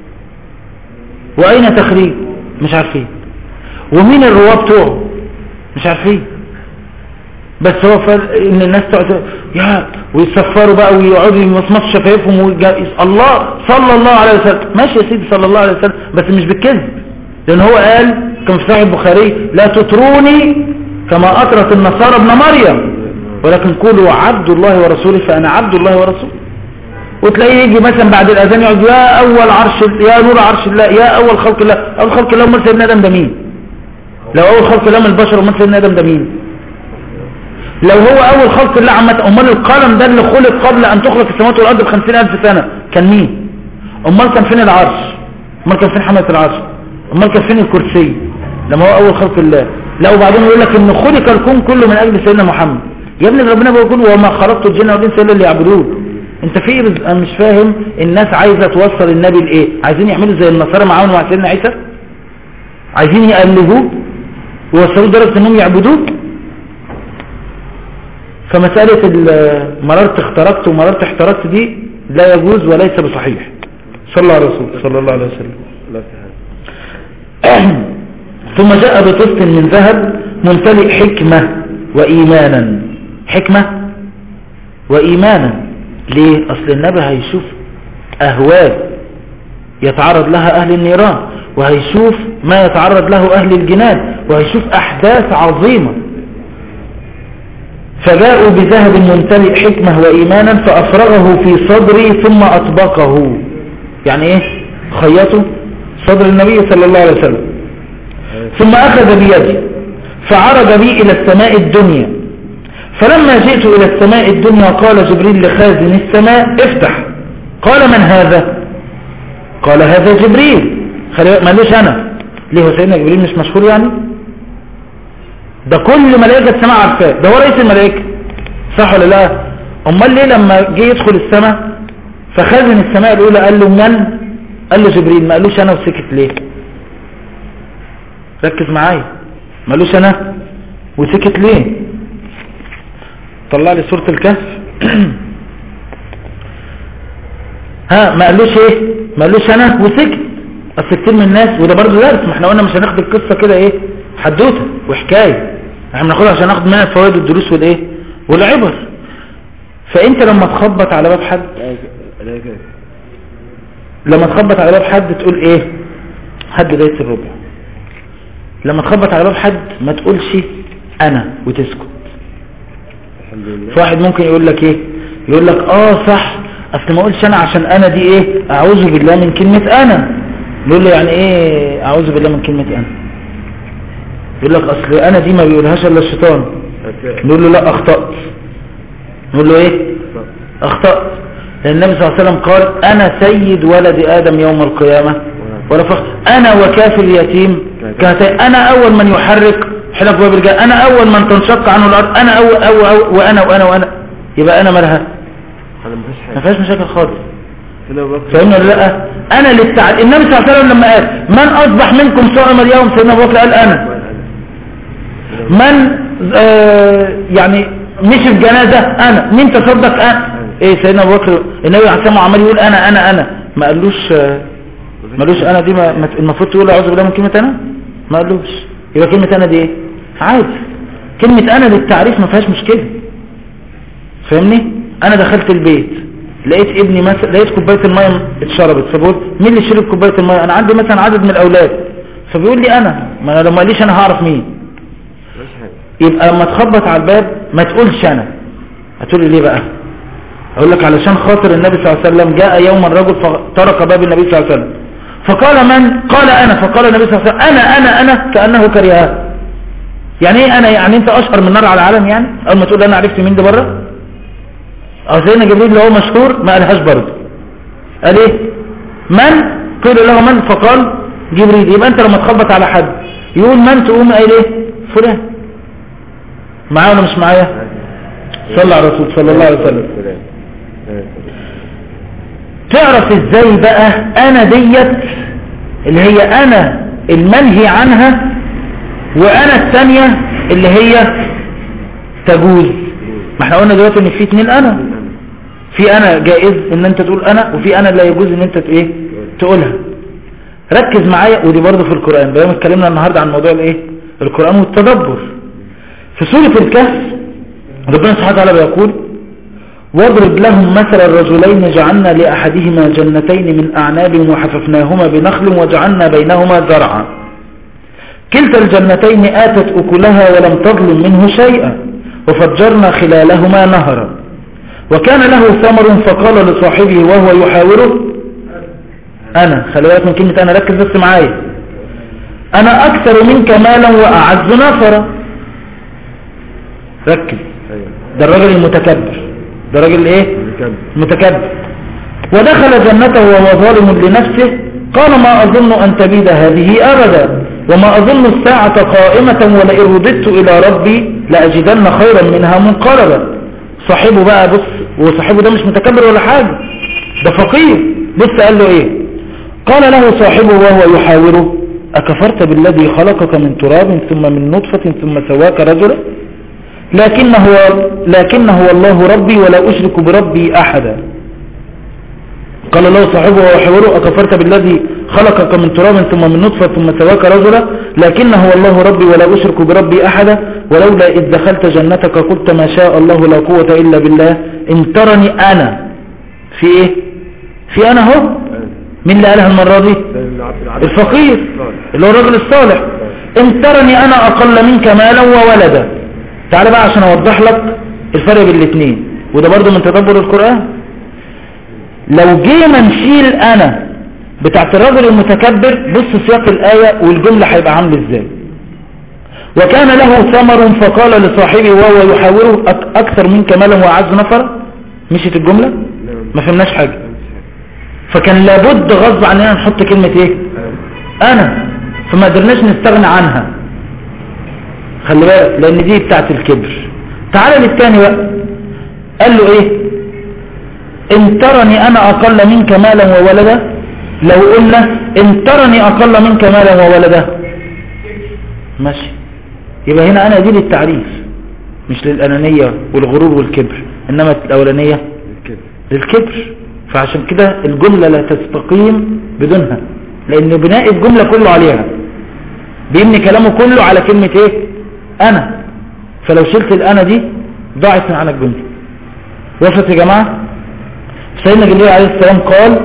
واين تخريج؟ مش عارفين. ومين الرواه بتوعه؟ مش عارفين. بس هو ان الناس تقعد يا ويصفروا بقى ويقعدوا يمصمصوا شفايفهم الله صلى الله عليه وسلم. ماشي يا سيدي صلى الله عليه وسلم، بس مش بالكذب، لان هو قال كما في صحيح البخاري لا تطروني كما اطرت النصارى ابن مريم ولكن قولوا عبد الله ورسوله فانا عبد الله ورسوله. وتلاقيه يجي مثلا بعد الاذان يقعد يا اول عرش، يا نور عرش الله، يا اول خلق الله. اول خلق الله امال سيدنا ادم ده مين؟ لو اول خلق الله من البشر امال سيدنا ادم ده مين؟ لو هو اول خلق الله عامه امال القلم ده اللي خلق قبل ان تخلق السماوات والارض ب50,000 سنه كان مين؟ امال كان فين العرش؟ امال كان فين حمله العرش؟ امال كان فين الكرسي لما هو اول خلق الله؟ لا وبعدين يقول لك ان خلق الكون كله من اجل سيدنا محمد. يا ابني ربنا بيقول وما خلقت الجن والانس الا ليعبدون. انت في ايه؟ انا مش فاهم. الناس عايزه توصل النبي لايه؟ عايزين يعملوا زي النصارى معاهم مع سيدنا عيسى؟ عايزين يقلبوه ويوصلوا لدرجه انهم يعبدوه؟ فمساله مررت اخترقت ومررت احترقت دي لا يجوز وليس بصحيح. صلى الله على الرسول صلى الله عليه وسلم. ثم جاء بطست من ذهب ممتلئ حكمه وايمانا. حكمه وايمانا ليه؟ اصل النبي هيشوف اهوال يتعرض لها اهل النيران، وهيشوف ما يتعرض له اهل الجنان، وهيشوف احداث عظيمة. فجاءوا بذهب ممتلئ حكمة وإيمانا فأفرغه في صدري ثم أطبقه. يعني إيه؟ خيطوا صدر النبي صلى الله عليه وسلم، ثم أخذ بيدي فعرج بي إلى السماء الدنيا. فلما جئت إلى السماء الدنيا قال جبريل لخازن السماء افتح. قال من هذا؟ قال هذا جبريل. ما قالوش أنا. ليه هو سيدنا جبريل مش مشهور يعني؟ ده كل ملائكة السماء عارفاه، ده هو رئيس الملائكة، صح ولا لا؟ امال ليه لما جه يدخل السماء فخازن السماء الاولى قال له من؟ قال له جبريل، ما قالوش انا وسكت ليه؟ ركز معايا، ما قالوش انا وسكت ليه؟ طلع لي سورة الكهف. ها ما قالوش ايه؟ ما قالوش انا وسكت. اصل كتير من الناس، وده برضه درس، ما احنا قلنا مش هناخد القصه كده ايه حدوته وحكايه، احنا بناخدها عشان ناخد منها الفوائد والدروس والايه والعبر. فانت لما تخبط على باب حد، لما تخبط على باب حد تقول ايه؟ حد دايس الربع. لما تخبط على باب حد ما تقولش انا وتسكت. فواحد ممكن يقول لك ايه؟ يقول لك صح، اصل ما اقولش انا عشان انا دي ايه؟ اعوذ بالله من كلمة انا. نقول له يعني ايه اعوذ بالله من كلمة انا؟ يقول لك اصل انا دي ما بيقولهاش الا الشيطان. نقول له لا اخطأت. نقول له ايه؟ اخطأت، لان النبي صلى الله عليه وسلم قال انا سيد ولد ادم يوم القيامة ولا فخر، انا وكافر اليتيم كهاتين، انا اول من يحرك حلق باب الجنة، انا اول من تنشق عنه الارض، انا أول وانا يبقى انا مالها؟ ما فيهاش مشاكل خالص. فهمنا ولا لا؟ انا النبي صلى الله عليه وسلم لما قال من اصبح منكم صائما اليوم، سيدنا ابو بكر قال انا. من يعني مشي في جنازه انا، مين تصدق انا. ايه سيدنا ابو بكر النبي عليه الصلاه عمال يقول انا ما قالوش انا دي المفروض تقول اعوذ بالله من كلمه انا، ما قالوش. يبقى كلمه انا دي ايه؟ عادي، كلمه انا للتعريف ما فيهاش مشكله. فاهمني؟ انا دخلت البيت لقيت ابني مثلا، لقيت كوبايه الميه اتشربت، فبقول مين اللي شرب كوبايه الميه؟ انا عندي مثلا عدد من الاولاد، فبيقول لي انا، ما انا لو ما قاليش انا هعرف مين. يبقى لما تخبط على الباب ما تقولش انا. هتقول لي ليه بقى؟ اقول لك علشان خاطر النبي صلى الله عليه وسلم جاء يوم الرجل فطرق باب النبي صلى الله عليه وسلم فقال من؟ قال انا. فقال النبي صلى الله عليه وسلم انا كانه كرهها. يعني ايه انا؟ يعني انت اشهر من نار على العالم يعني؟ اول ما تقول انا عرفت مين ده بره. سيدنا جبريل اللي هو مشهور ما قالهاش برضه، قال ايه؟ من؟ قيل له من؟ فقال جبريل. يبقى انت لما تخبط على حد يقول من، تقوم قايل ايه؟ فلان. معايا ولا مش معايا؟ صلى على الرسول صلى الله عليه وسلم. تعرف ازاي بقى انا ديت اللي هي انا المنهي عنها، وانا الثانية اللي هي تجوز؟ ما احنا قلنا دلوقتي ان في اتنين انا، في انا جائز ان انت تقول انا، وفي انا لا يجوز ان انت ايه تقولها. ركز معايا، ودي برضه في القرآن. بقى اتكلمنا النهاردة عن موضوع الايه؟ القرآن والتدبر. في سورة الكهف ربنا سبحانه وتعالى بيقول واضرب لهم مثل الرجلين جعلنا لأحدهما جنتين من أعناب وحففناهما بنخل وجعلنا بينهما زرعا كلتا الجنتين آتت أكلها ولم تظلم منه شيئا وفجرنا خلالهما نهرا وكان له ثمر فقال لصاحبه وهو يحاوره أنا. خلي بالك من كلمة أنا، ركز بس معايا. أنا أكثر منك مالا وأعز نفرا. ركز، ده الرجل المتكبر، ده الرجل ايه؟ المتكبر. ودخل جنته وهو ظالم لنفسه قال ما أظن أن تبيد هذه أبدا وما أظن الساعة قائمة ولئن رددت إلى ربي لأجدن خيرا منها منقلبا. صاحبه بقى بص، وصاحبه ده مش متكبر ولا حاجة، ده فقير. بص قال له ايه؟ قال له صاحبه وهو يحاوره أكفرت بالذي خلقك من تراب ثم من نطفة ثم سواك رجلا لكنه الله ربي ولا أشرك بربي أحدا. قال له صاحبه وهو يحاوره أكفرت بالذي خلقك من تراب ثم من نطفة ثم سواك رجلا لكنه الله ربي ولا أشرك بربي أحدا ولولا إذ دخلت جنتك قلت ما شاء الله لا قوة إلا بالله إن ترني أنا في إيه؟ في أنا هو. مين اللي قالها المرة دي؟ الفقير اللي هو الرجل الصالح. إن ترني أنا أقل منك مالا وولدا. تعال بقى عشان أوضح لك الفرق بين الاثنين، وده برضو من تدبر القرآن. لو جينا نشيل انا بتاعت الرجل المتكبر، بص سياق الآية والجملة هيبقى عامل ازاي. وكان له ثمر فقال لصاحبه وهو يحاوره اكثر منك مالا واعز نفرا. مشيت الجملة؟ ما فهمناش حاجة. فكان لابد غصب عننا نحط كلمة ايه؟ انا، فما قدرناش نستغنى عنها. خلي بالك لان دي بتاعت الكبر. تعال للتاني بقى، قال له ايه؟ ان ترني انا اقل منك مالا وولدا. لو قلنا ان ترني اقل منك مالا وولدا ماشي، يبقى هنا انا دي للتعريف مش للانانية والغرور والكبر، انما الاولانية للكبر. فعشان كده الجملة لا تستقيم بدونها، لان بناء الجملة كله عليها، بيبني كلامه كله على كلمة ايه؟ انا. فلو شلت الانا دي ضاعت عن الجملة. وصلت يا جماعة؟ سيدنا جبريل عليه السلام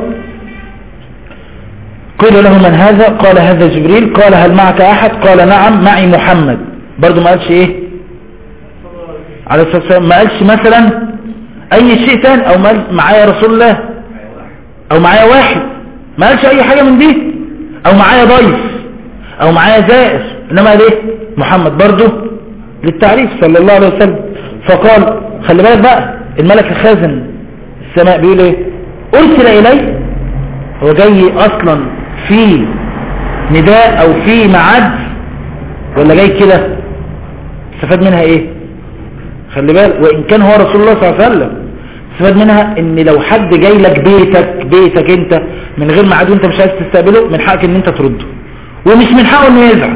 قيل له من هذا؟ قال هذا جبريل. قال هل معك احد؟ قال نعم معي محمد. برضو ما قالش ايه عليه الصلاة والسلام؟ ما قالش مثلا اي شيء تاني، او ما معايا رسول الله، او معايا واحد، ما قالش اي حاجة من دي، او معايا ضيف، او معايا زائر، انما قال ايه؟ محمد، برضو للتعريف صلى الله عليه وسلم. فقال خلي بالك بقى، الملك الخازن السماء بيقول ايه؟ ارسل الي. هو جاي اصلا في نداء او في معاد، ولا جاي كده؟ استفاد منها ايه؟ خلي بالك، وان كان هو رسول الله صلى الله عليه وسلم، استفاد منها ان لو حد جاي لك بيتك انت من غير ميعاد وانت مش عايز تستقبله، من حقك ان انت ترده، ومش من حقه انه يزعل.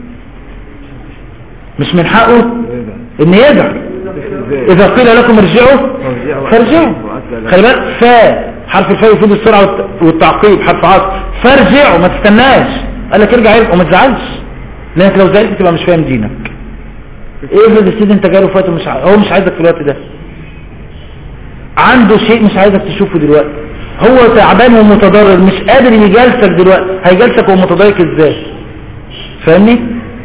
مش من حقه انه يزعل. اذا قيل لكم ارجعوا فارجعوا. خلي بالك، حرف الفاء يفيد السرعه والتعقيب، حرف عطف. فارجعوا، ما تستناش، قال لك ارجع وما تزعلش، لانك لو زعلت تبقى مش فاهم دينك. ايه يا سيدي انت جاله في وقت هو مش عايزك في الوقت ده، عنده شيء مش عايزك تشوفه دلوقتي، هو تعبان ومتضرر مش قادر يجالسك دلوقتي، هيجالسك وهو متضايق ازاي؟ فاهمني؟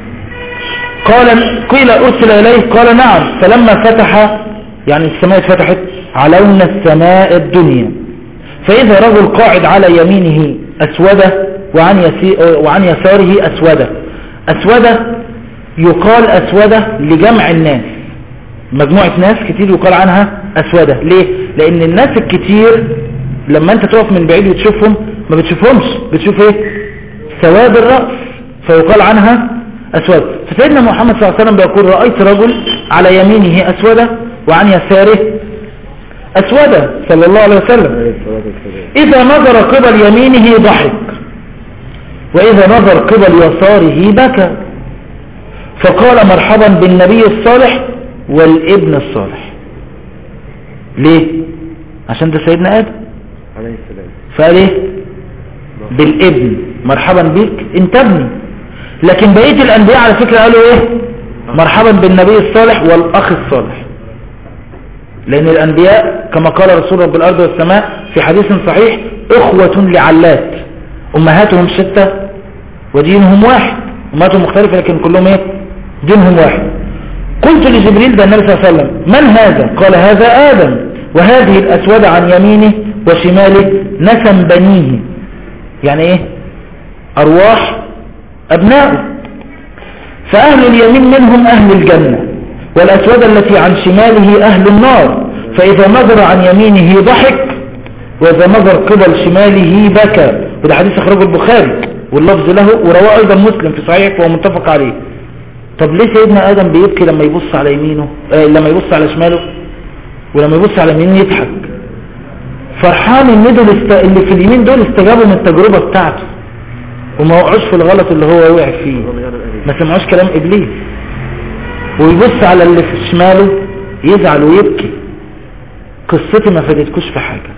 قيل ارسل اليه. قال نعم. فلما فتح، يعني السماء اتفتحت، علونا السماء الدنيا، فاذا رجل قاعد على يمينه اسوده وعن يساره اسوده. اسوده يقال اسوده لجمع الناس، مجموعة ناس كتير يقال عنها اسوده. ليه؟ لان الناس الكتير لما انت تقف من بعيد وتشوفهم ما بتشوفهمش، بتشوف ايه؟ سواد الرأس، فيقال عنها اسود. فسيدنا محمد صلى الله عليه وسلم بيقول رأيت رجل على يمينه اسودة وعن يساره اسودة صلى الله عليه وسلم. اذا نظر قبل يمينه ضحك، واذا نظر قبل يساره بكى، فقال مرحبا بالنبي الصالح والابن الصالح. ليه؟ عشان ده سيدنا آدم عليه السلام، فقال ايه؟ بالابن، مرحبا بك انت ابني. لكن بقية الانبياء على فكرة قالوا ايه؟ مرحبا بالنبي الصالح والاخ الصالح، لان الانبياء كما قال رسول رب الارض والسماء في حديث صحيح اخوة لعلات، امهاتهم شتى ودينهم واحد، امهاتهم مختلفة لكن كلهم ايه؟ دينهم واحد. قلت لجبريل ده النبي صلى الله عليه وسلم من هذا؟ قال هذا آدم، وهذه الأسود عن يمينه وشماله نسم بنيه، يعني ايه؟ أرواح أبنائه، فأهل اليمين منهم أهل الجنة، والأسود التي عن شماله أهل النار، فإذا نظر عن يمينه ضحك، وإذا نظر قبل شماله بكى. وده حديث أخرجه البخاري واللفظ له، ورواه أيضا مسلم في صحيح وهو متفق عليه. طب ليه سيدنا آدم بيبكي لما يبص على يمينه، لما يبص على شماله، ولما يبص على يمينه يضحك؟ فرحان ان دول اللي في اليمين دول استجابوا من التجربة بتاعته وما وقعوش في الغلط اللي هو وقع فيه، ما سمعوش كلام ابليس. ويبص على اللي في شماله يزعل ويبكي. قصتي ما فادتكوش في حاجة،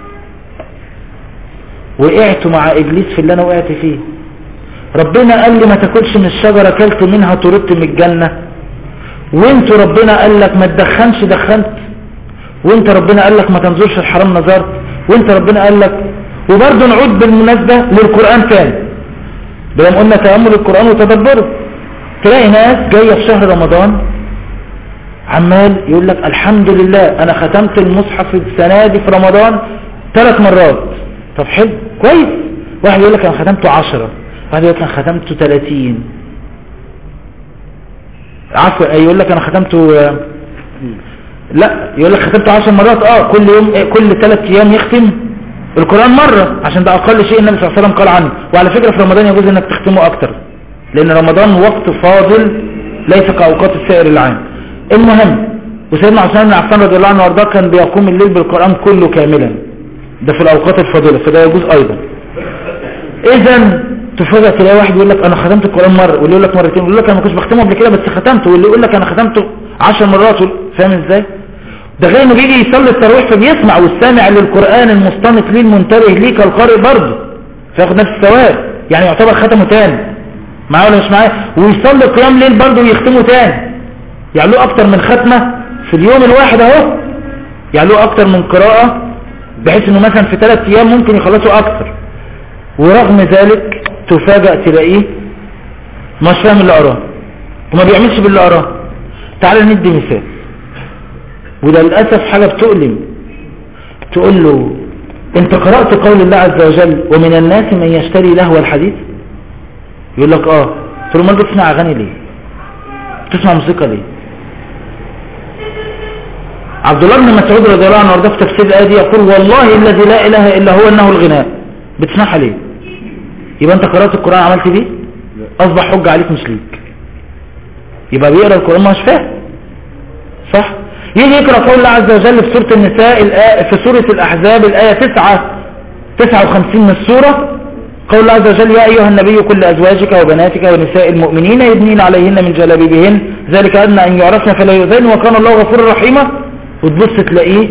وقعتوا مع ابليس في اللي انا وقعت فيه. ربنا قال لي ما تاكلش من الشجرة، كلت منها طردت من الجنة، وانتوا ربنا قال لك ما تدخنش دخنت، وانت ربنا قال لك ما تنظرش الحرام نظرت، وانت ربنا قال لك. وبرضه نعود بالمناسبة للقرآن تاني، بلما قلنا تأمل القرآن وتدبره، تلاقي ناس جاية في شهر رمضان عمال يقول لك الحمد لله انا ختمت المصحف السنة دي في رمضان 3 مرات. طب حلو كويس. واحد يقول لك انا ختمته 10، واحد يقول لك انا ختمته 30، عفوا يقول لك انا ختمته لا يقول لك ختمته 10 مرات. كل يوم كل 3 ايام يختم القرآن مرة، عشان ده اقل شيء النبي صلى الله عليه وسلم قال عنه. وعلى فكرة في رمضان يجوز انك تختمه اكتر، لان رمضان وقت فاضل ليس كأوقات السائر العام. المهم، وسيدنا عثمان بن عفان رضي الله عنه وارضاه كان بيقوم الليل بالقرآن كله كاملا، ده في الاوقات الفاضلة، فده يجوز ايضا. اذا تفاجأ تلاقي واحد يقول لك انا ختمت القرآن مرة، واللي يقول لك مرتين، واللي يقول لك انا ما كنتش بختمه قبل كده بس ختمته، واللي يقول لك انا ختمته 10 مرات. فاهم ازاي؟ ده غير انه بيجي يصلي التراويح فبيسمع، والسامع للقرآن المستمع ليه المنتبه ليه كالقارئ برضه، فياخد نفس الثواب، يعني يعتبر ختمه تاني. معاه ولا مش معاه؟ ويصلي قيام ليل برضه ويختمه تاني، يعني له اكتر من ختمة في اليوم الواحد اهو، يعني له اكتر من قراءة، بحيث انه مثلا في 3 ايام ممكن يخلصوا اكتر. ورغم ذلك تفاجأ تلاقيه مش فاهم اللي قراه وما بيعملش باللي قراه. تعال ندي مثال، وده للأسف حاجة بتؤلم. تقول له انت قرأت قول الله عز وجل ومن الناس من يشتري لهو الحديث؟ يقول لك اه. تقول له ما بتسمع اغاني ليه؟ بتسمع موسيقى ليه؟ عبد الله بن مسعود رضي الله عنه وارضاه في تفسير الآية دي يقول والله الذي لا اله الا هو انه الغناء. بتسمعها ليه؟ يبقى انت قرأت القرآن عملت بيه؟ اصبح حجة عليك مش ليك. يبقى بيقرأ القرآن مش فاهم، صح؟ يجي يقرأ قول الله عز وجل في سورة النساء في سورة الأحزاب الآية 59 من السورة، قول الله عز وجل يا أيها النبي قل لأزواجك وبناتك ونساء المؤمنين يدنين عليهن من جلابيبهن ذلك أدنى أن يعرفن فلا يؤذين وكان الله غفورا رحيما. وتبص تلاقيه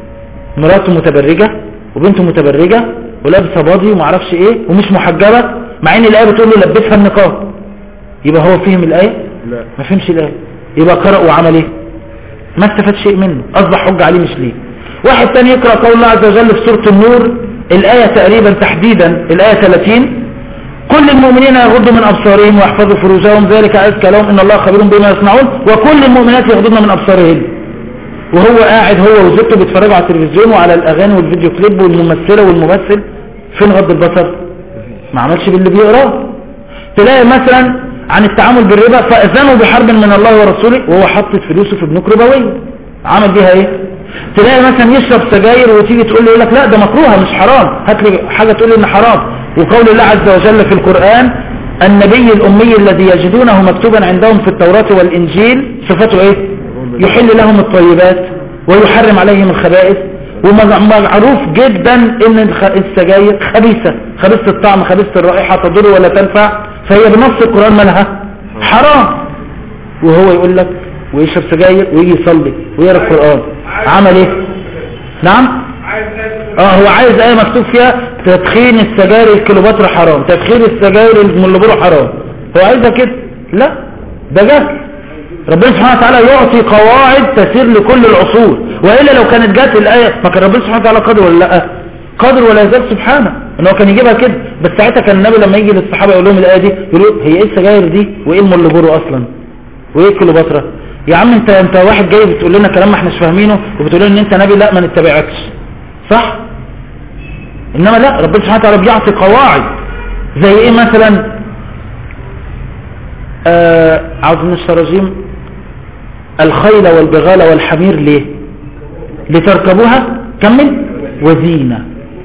مراته متبرجة وبنته متبرجة ولابسه باضي ومعرفش ايه ومش محجبة، مع ان الآية بتقول له لبسها النقاب. يبقى هو فهم الآية؟ لا ما فهمش الآية. يبقى قرأ وعمل ايه؟ ما استفاد شيء منه، اصبح حجة عليه مش ليه. واحد تاني يقرأ قول الله عز وجل في سورة النور الآية تقريبا تحديدا الآية 30 كل المؤمنين يغضوا من أبصارهم ويحفظوا فروجهم ذلك أزكى لهم إن الله خبير بما يصنعون وكل المؤمنات يغضضن من أبصارهن. وهو قاعد هو وزوجته بيتفرجوا على التلفزيون وعلى الأغاني والفيديو كليب والممثلة والممثل، فين غض البصر؟ ما عملش باللي بيقراه. تلاقي مثلا عن التعامل بالربا فأذنوا بحرب من الله ورسوله وهو حطت فلوسه في بنوك ربوية، عمل بيها ايه؟ تلاقي مثلا يشرب سجاير وتيجي تقول له يقول لك لا ده مكروهه مش حرام، هات لي حاجه تقول لي ان حرام. وقول الله عز وجل في القرآن النبي الأمي الذي يجدونه مكتوبا عندهم في التوراة والإنجيل صفته ايه؟ يحل لهم الطيبات ويحرم عليهم الخبائث. ومعروف جدا ان السجاير خبيثة، خبيثة الطعم خبيثة الرائحة تضر ولا تنفع، فهي بنص القرآن مالها حرام. وهو يقول لك ويشرب سجاير ويجي يصلي ويقرأ القرآن، عمل ايه؟ نعم؟ هو عايز ايه مكتوب فيها تدخين السجاير الكيلوباتر حرام، تدخين السجاير الملبورو حرام، هو عايزها كده؟ لا ده جهل. ربنا سبحانه وتعالى يعطي قواعد تسير لكل العصور، وإلا لو كانت جات الآية فكان ربنا سبحانه وتعالى قادر ولا لا؟ قادر ولا يزال سبحانه انه كان يجيبها كده. بس ساعتها كان النبي لما يجي للصحابة يقول لهم الآية دي يقولوا هي ايه السجاير دي وايه الملبورو اصلا وايه الكيلوباترا؟ يا عم انت واحد جاي بتقول لنا كلام ما احناش فاهمينه وبتقول لنا ان انت نبي، لا ما نتبعكش، صح؟ انما لا، ربنا سبحانه وتعالى بيعطي قواعد زي ايه مثلا؟ عاوز من الشراجيم الخيل والبغال والحمير ليه؟ لتركبوها كمل وزينة.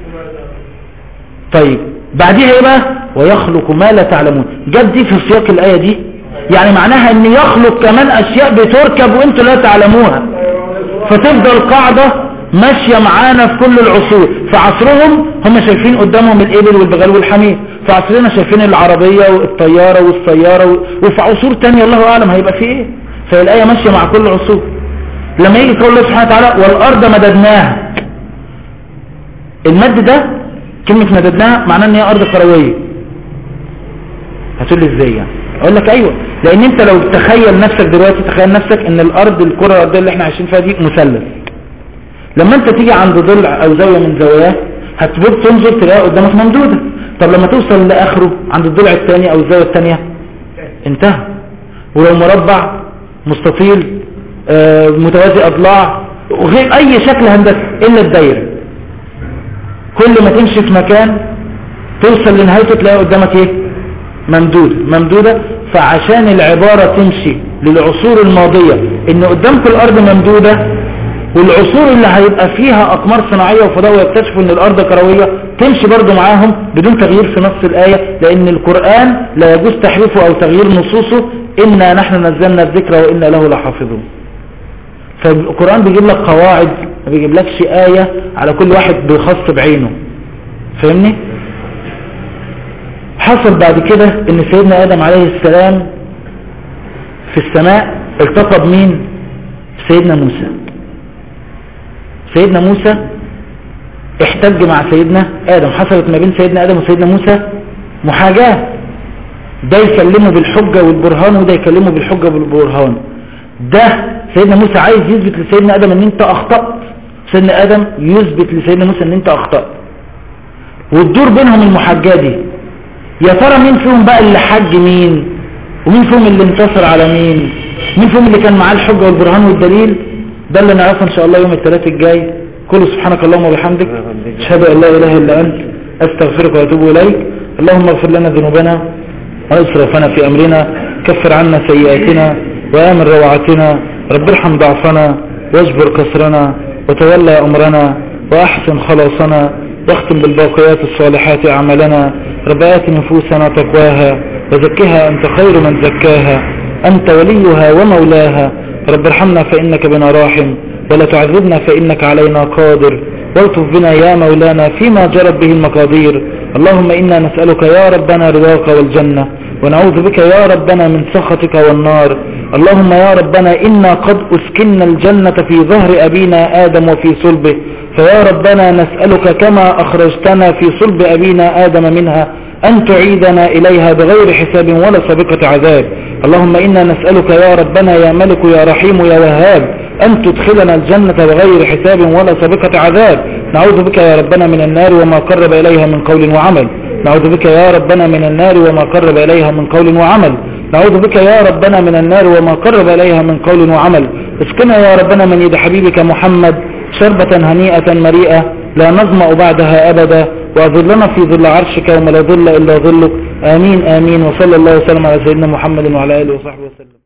طيب بعديها ايه بقى؟ ويخلق ما لا تعلمون، جت دي في سياق الآية دي، يعني معناها ان يخلق كمان اشياء بتركب وانتوا لا تعلموها، فتفضل قاعدة ماشية معانا في كل العصور. في عصرهم هم شايفين قدامهم الإبل والبغال والحمير، في عصرنا شايفين العربية والطيارة والسيارة، وفي عصور تانية الله أعلم هيبقى فيه ايه. فالآية ماشية مع كل عصور. لما يجي قول الله سبحانه وتعالى والأرض مددناها، المد ده كلمة مددناها معناه ان هي أرض كروية. هتقول لي ازاي يعني؟ اقول لك ايوه، لان انت لو تخيل نفسك دلوقتي، تخيل نفسك ان الارض الكرة الارضية اللي احنا عايشين فيها دي مثلث، لما انت تيجي عند ضلع او زاوية من زواياه هتبص تنظر تلاقيها قدامك ممدودة. طب لما توصل لاخره عند الضلع الثاني او الزاوية الثانية انتهى. ولو مربع مستطيل متوازي اضلاع وغير اي شكل هندسي الا الدايره. كل ما تمشي في مكان توصل لنهايته تلاقي قدامك ايه؟ ممدودة. فعشان العبارة تمشي للعصور الماضية ان قدامك الارض ممدودة، والعصور اللي هيبقى فيها اقمار صناعية وفضاء ويكتشفوا ان الارض كروية تمشي برضو معاهم بدون تغيير في نص الآية، لان القرآن لا يجوز تحريفه او تغيير نصوصه. إنا نحن نزلنا الذكر وإنا له لحافظون. فالقرآن بيجيب لك قواعد، ما بيجيب لكش آية على كل واحد بيخص بعينه. فاهمني؟ حصل بعد كده ان سيدنا آدم عليه السلام في السماء التقى بمين؟ سيدنا موسى. سيدنا موسى احتج مع سيدنا آدم، حصلت ما بين سيدنا آدم وسيدنا موسى محاجاة، ده يكلمه بالحجة والبرهان وده يكلمه بالحجة والبرهان. ده سيدنا موسى عايز يثبت لسيدنا آدم ان انت اخطأت، سيدنا آدم يثبت لسيدنا موسى ان انت اخطأت، والدور بينهم المحاجة دي. يا ترى مين فيهم بقى اللي حج مين، ومين فيهم اللي انتصر على مين فيهم اللي كان معاه الحجة والبرهان والدليل؟ ده اللي نعرفه ان شاء الله يوم الثلاث الجاي. كل سبحانك اللهم وبحمدك اشهد ان لا اله الا انت استغفرك واتوب اليك. اللهم اغفر لنا ذنوبنا واسرافنا في امرنا، كفر عنا سيئاتنا وامن روعتنا، رب ارحم ضعفنا واجبر كسرنا وتولى امرنا واحسن خلاصنا، واختم بالباقيات الصالحات اعمالنا. رب آت نفوسنا تقواها وزكها انت خير من زكاها، انت وليها ومولاها. رب ارحمنا فانك بنا راحم، ولا تعذبنا فانك علينا قادر، والطف بنا يا مولانا فيما جرت به المقادير. اللهم إنا نسألك يا ربنا رضاك والجنة، ونعوذ بك يا ربنا من سخطك والنار. اللهم يا ربنا إنا قد أسكننا الجنة في ظهر أبينا آدم وفي صلبه، فيا ربنا نسألك كما أخرجتنا في صلب أبينا آدم منها أن تعيدنا إليها بغير حساب ولا سابقة عذاب. اللهم إنا نسألك يا ربنا يا ملك يا رحيم يا وهاب أن تدخلنا الجنة بغير حساب ولا سابقة عذاب. نعوذ بك يا ربنا من النار وما قرب إليها من قول وعمل. نعوذ بك يا ربنا من النار وما قرب إليها من قول وعمل. نعوذ بك يا ربنا من النار وما قرب إليها من قول وعمل. اسقنا يا ربنا من يد حبيبك محمد شربة هنيئة مريئة لا نظمأ بعدها أبدا، وأظلنا في ظل عرشك وما لا ظل إلا ظلك. آمين آمين. وصلى الله وسلم على سيدنا محمد وعلى آله وصحبه وسلم.